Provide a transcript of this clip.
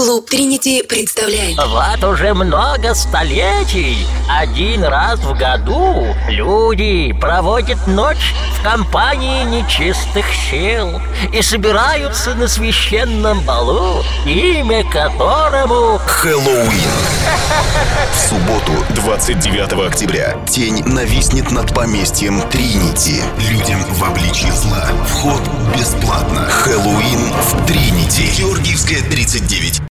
Клуб Тринити представляет. Вот уже много столетий, один раз в году люди проводят ночь в компании нечистых сил и собираются на священном балу, имя которому Хэллоуин. В субботу, 29 октября, тень нависнет над поместьем Тринити. Людям в обличье зла вход бесплатно. Хэллоуин в Тринити. Георгиевская, 39.